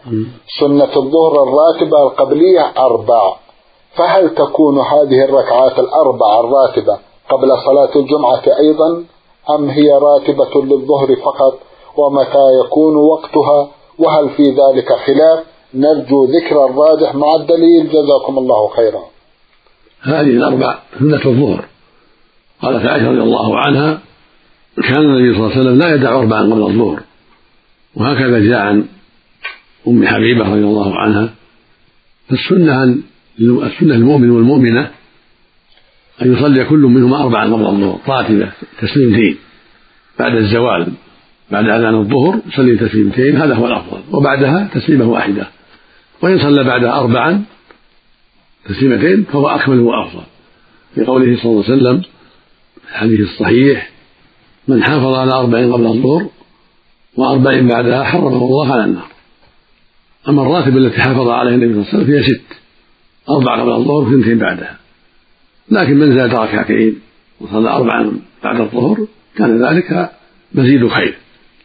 سنة الظهر الراتبة القبلية 4، فهل تكون هذه الركعات 4 الراتبة قبل صلاة الجمعة أيضا، أم هي راتبة للظهر فقط؟ ومتى يكون وقتها؟ وهل في ذلك خلاف؟ نرجو ذكر الراجح مع الدليل، جزاكم الله خيرا. هذه 4 سنة الظهر. قالت عائشة رضي الله عنها: كان النبي صلى الله عليه وسلم لا يدع 4 قبل الظهر. وهكذا جاء عن أم حبيبة رضي الله عنها. فالسنة المؤمن والمؤمنة أن يصلي كل منهما 4 قبل الظهر راتبة تسليمتين بعد الزوال، بعد أذان الظهر يصلي تسليمتين، هذا هو الأفضل، وبعدها تسليمة واحدة. وإن صلى بعدها 4 تسليمتين فهو أكمل وأفضل، لقوله صلى الله عليه وسلم في الحديث الصحيح: من حافظ على 4 قبل الظهر و40 بعدها حرمه الله على النار. أما الراتب التي حافظ عليها النبي صلى الله عليه وسلم فيها 6: 4 قبل الظهر و2 بعدها. لكن من زاد ركعتين وصلى 4 بعد الظهر كان ذلك مزيد خير،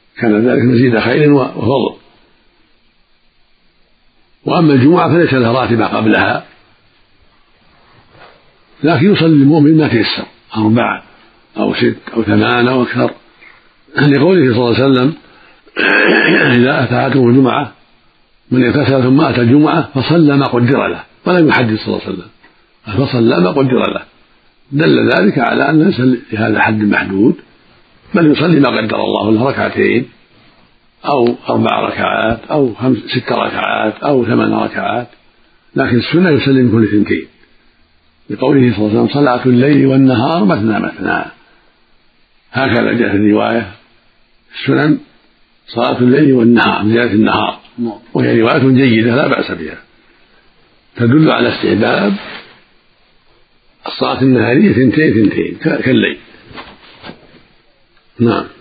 وفضل. وأما الجمعة فليس لها راتبة قبلها، لكن يصلي المؤمن ما تيسر، 4 أو 6 أو 8 أو أكثر، لقوله صلى الله عليه وسلم: إذا أتى أحدكم الجمعة من اغتسل ثم أتى الجمعة فصلى ما قدر له، ولم يحدد صلى الله عليه وسلم، فصلى ما قدر له. دل ذلك على أن ليس لهذا حد محدود، بل يصلي ما قدر الله له، 2 ركعتين أو 4 ركعات أو 6 ركعات أو 8 ركعات، لكن السنة يسلم كل 2، لقوله صلى الله عليه وسلم: صلاة الليل والنهار مثنى مثنى. هكذا جاءت الرواية السنن: صلاة الليل والنهار، زيادة النهار، وهي رواية جيدة لا بأس بها، تدل على استحباب الصلاة النهارية 2 كالليل. نعم.